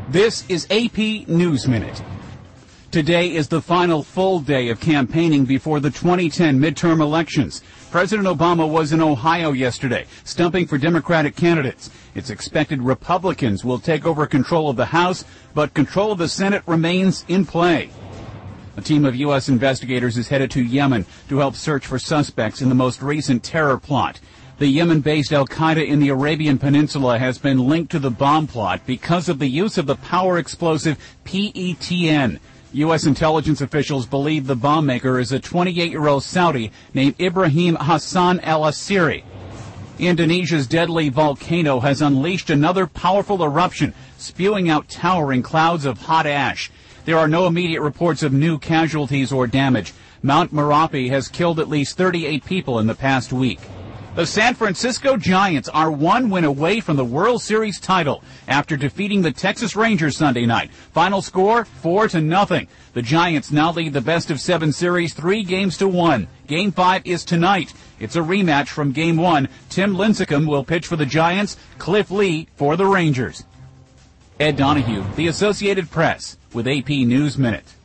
This is AP News Minute. Today is the final full day of campaigning before the 2010 midterm elections. President Obama was in Ohio yesterday, stumping for Democratic candidates. It's expected Republicans will take over control of the House, but control of the Senate remains in play. A team of U.S. investigators is headed to Yemen to help search for suspects in the most recent terror plot. The Yemen-based al-Qaeda in the Arabian Peninsula has been linked to the bomb plot because of the use of the power explosive PETN. U.S. intelligence officials believe the bomb maker is a 28-year-old Saudi named Ibrahim Hassan al-Asiri. Indonesia's deadly volcano has unleashed another powerful eruption, spewing out towering clouds of hot ash. There are no immediate reports of new casualties or damage. Mount Merapi has killed at least 38 people in the past week. The San Francisco Giants are one win away from the World Series title after defeating the Texas Rangers Sunday night. Final score, 4-0. The Giants now lead the best-of-7 series 3-1. Game 5 is tonight. It's a rematch from Game 1. Tim Lincecum will pitch for the Giants, Cliff Lee for the Rangers. Ed Donahue, The Associated Press, with AP News Minute.